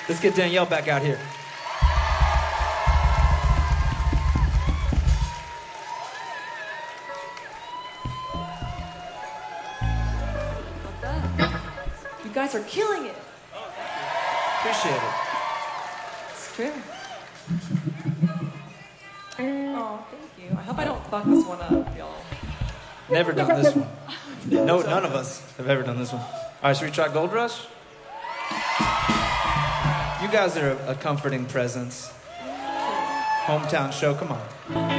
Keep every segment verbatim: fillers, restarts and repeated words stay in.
Let's get Danielle back out here. What's up? You guys are killing it. Appreciate it. It's true. Oh, thank you. I hope I don't fuck this one up, y'all. Never done this one. No, none of us have ever done this one. All right, should we try Gold Rush? You guys are a, a comforting presence. Hometown show, come on.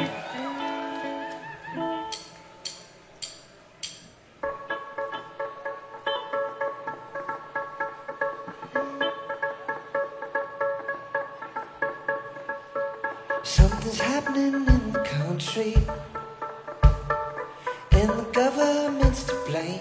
Something's happening in the country, and the government's to blame.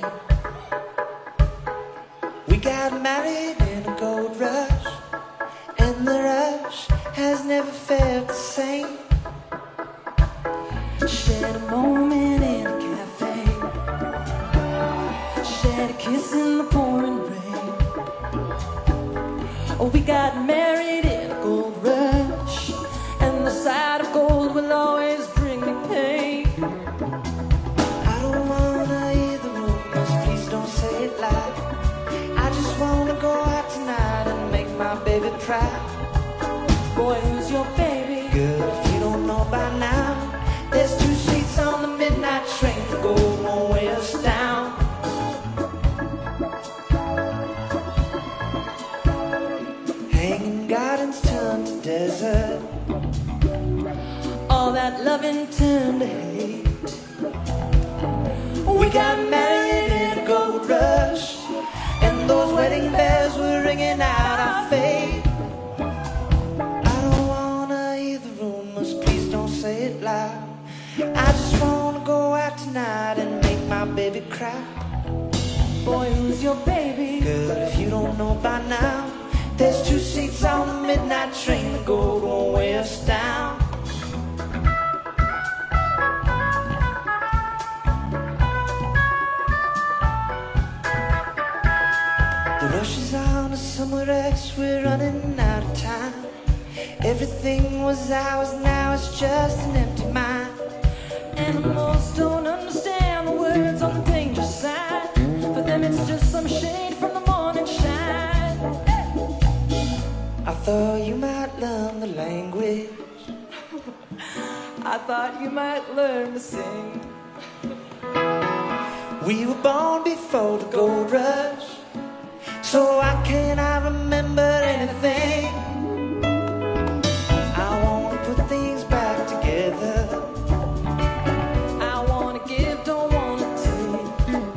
We got married in a gold rush, and the rush has never felt the same. Shared a moment in a cafe, shared a kiss in the pouring rain. Oh, we got married in a gold rush, and the sight of gold will always bring me pain. I don't wanna hear the rumors, please don't say it loud. I just wanna go out tonight and make my baby proud. Boy, who's your baby? Good, if you don't know by now, there's two seats on the midnight train. The gold won't weigh us down. Hanging gardens turn to desert, all that loving turned to hate. We got married in a gold rush, and those wedding bells were ringing out our fate. I don't wanna hear the rumors, please don't say it loud. I just wanna go out tonight and make my baby cry. Boy, who's your baby? Good, if you don't know by now, there's two seats on the midnight train. The gold won't weigh us down. The rush is on to somewhere else, we're running out of time. Everything was ours, now it's just an empty mind. Animals don't understand the words on the danger sign. For them it's just some shade from the morning shine. I thought you might learn the language. I thought you might learn to sing. We were born before the gold rush, so why can't I remember anything? I wanna put things back together. I wanna give, don't wanna take.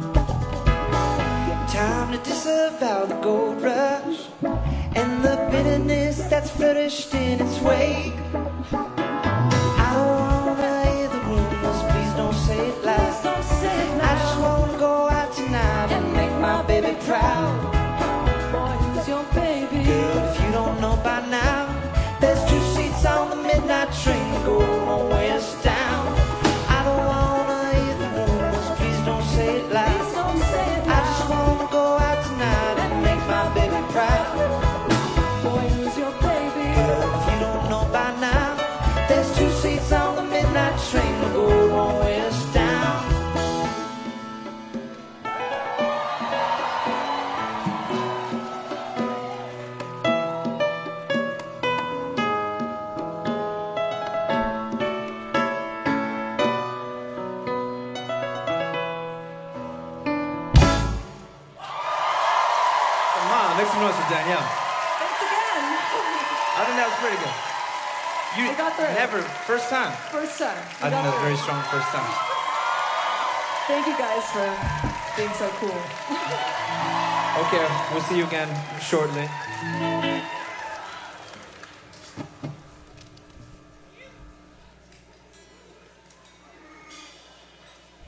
Time to disavow the gold rush and the bitterness that's flourished in its wake. I don't wanna hear the rumors, please don't say it loud. I just wanna go out tonight and make my baby proud. Boy, who's your baby? Girl, if you don't know by now, there's two seats on the midnight train. The gold won't weigh us down. I don't wanna hear the rumors, please don't say it loud. I just wanna go out tonight and make my baby proud. Boy, who's your baby? Girl, if you don't know by now, there's two seats on the midnight train. The gold won't weigh us down. Come on, make some noise for Danielle. Thanks again. I think that was pretty good. You We got through it. never, first time. First time. We I think got that's through very it. strong first time. Thank you guys for being so cool. Okay, we'll see you again shortly.